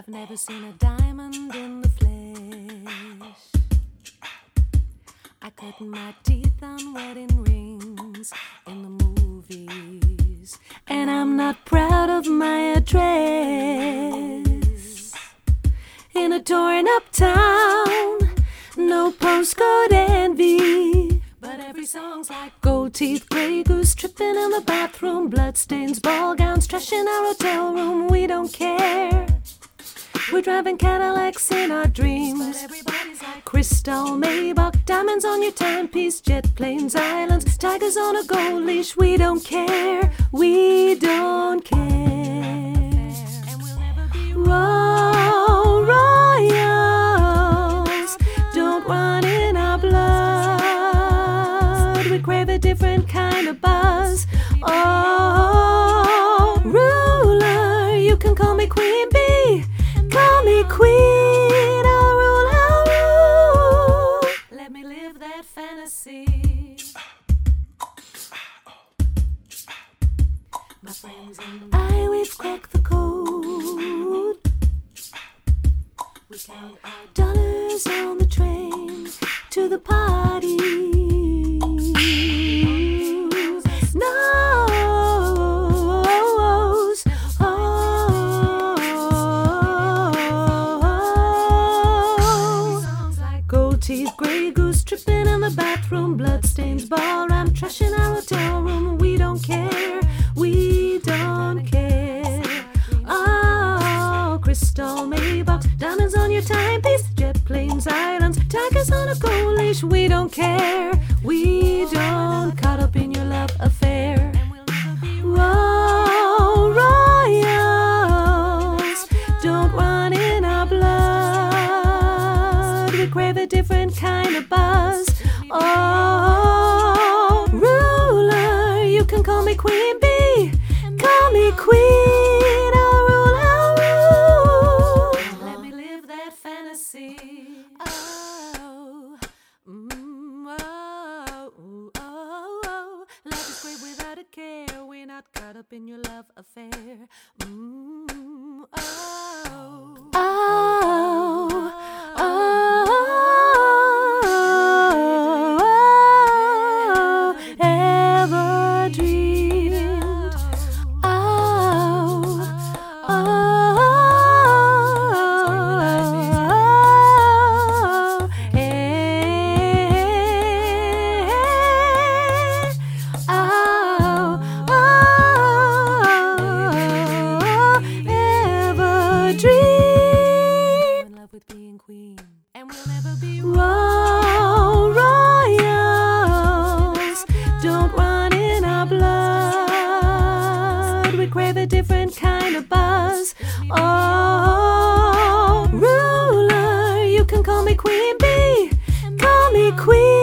I've never seen a diamond in the flesh. I cut my teeth on wedding rings in the movies, and I'm not proud of my address. In a torn up town, no postcode envy, but every song's like gold teeth, grey goose, tripping in the bathroom, bloodstains, ball gowns, trash in our hotel room. We don't care. We're driving Cadillacs in our dreams, but everybody's like crystal, Maybach, diamonds on your timepiece, jet planes, islands, tigers on a gold leash. We don't care. We don't care. And we'll never be royals. Don't run in our blood. We crave a different kind of buzz. Oh, ruler, you can call me Queen Bee. Call me Queen, I'll rule, I'll rule. Let me live that fantasy. My friends and I, we've cracked the code. We count our dollars on the train to the party. Teeth, grey goose, tripping in the bathroom, bloodstains, ball rhyme, trash in our hotel room. We don't care, we don't care. Oh, crystal, Maybach, diamonds on your timepiece, jet planes, islands, tigers on a gold leash. We don't care, we don't. Caught up in your love affair. Whoa, royals, don't run in our blood. We crave a different kind of buzz. Oh, ruler, you can call me Queen Bee. Call me Queen, I'll rule, I'll rule. Let me live that fantasy. Oh, life is great without a care. We're not caught up in your love affair. Whoa, royals, don't run in our blood. We crave a different kind of buzz. Oh, ruler, you can call me Queen Bee. Call me Queen.